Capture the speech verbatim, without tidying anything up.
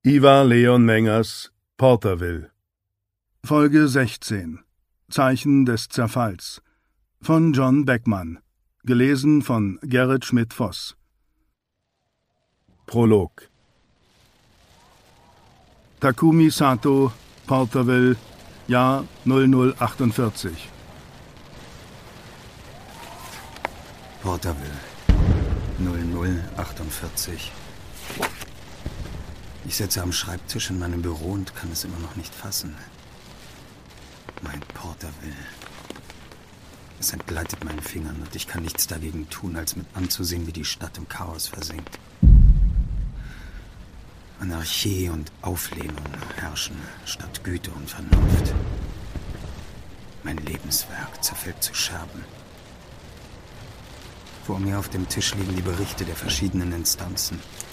Ivar Leon Mengers, Porterville. Folge sechzehn. Zeichen des Zerfalls. Von John Beckmann. Gelesen von Gerrit Schmidt-Voss. Prolog. Takumi Sato, Porterville, Jahr null null achtundvierzig. Porterville, null null achtundvierzig. Ich sitze am Schreibtisch in meinem Büro und kann es immer noch nicht fassen. Mein Porterville. Es entgleitet meinen Fingern und ich kann nichts dagegen tun, als mit anzusehen, wie die Stadt im Chaos versinkt. Anarchie und Auflehnung herrschen statt Güte und Vernunft. Mein Lebenswerk zerfällt zu Scherben. Vor mir auf dem Tisch liegen die Berichte der verschiedenen Instanzen.